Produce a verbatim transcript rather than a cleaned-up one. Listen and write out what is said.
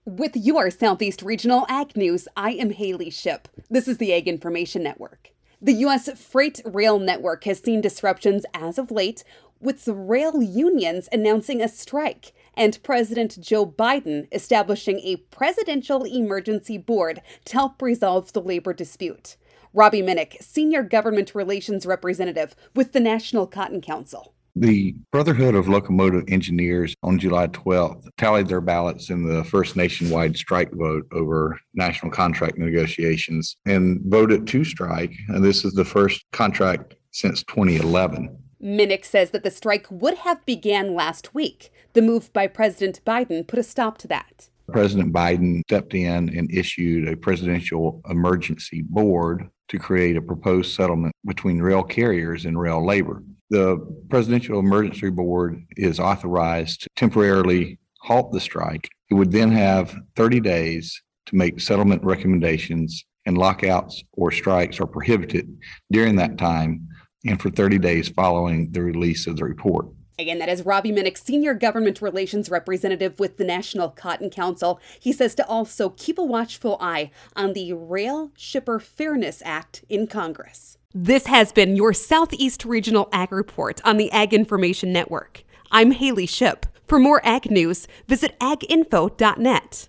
With your Southeast Regional Ag News, I am Haley Ship. This is the Ag Information Network. The U S Freight Rail Network has seen disruptions as of late, with the rail unions announcing a strike and President Joe Biden establishing a presidential emergency board to help resolve the labor dispute. Robbie Minnick, Senior Government Relations Representative with the National Cotton Council. The Brotherhood of Locomotive Engineers on July twelfth tallied their ballots in the first nationwide strike vote over national contract negotiations and voted to strike. And this is the first contract since twenty eleven. Minnick says that the strike would have began last week. The move by President Biden put a stop to that. President Biden stepped in and issued a presidential emergency board to create a proposed settlement between rail carriers and rail labor. The presidential emergency board is authorized to temporarily halt the strike. It would then have thirty days to make settlement recommendations, and lockouts or strikes are prohibited during that time and for thirty days following the release of the report. Again, that is Robbie Minnick, Senior Government Relations Representative with the National Cotton Council. He says to also keep a watchful eye on the Rail Shipper Fairness Act in Congress. This has been your Southeast Regional Ag Report on the Ag Information Network. I'm Haley Ship. For more ag news, visit ag info dot net.